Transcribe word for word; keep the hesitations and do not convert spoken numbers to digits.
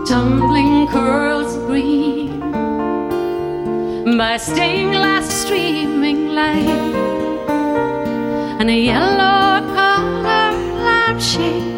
tumbling curls of green, by stained glass streaming light, and a yellow color lampshade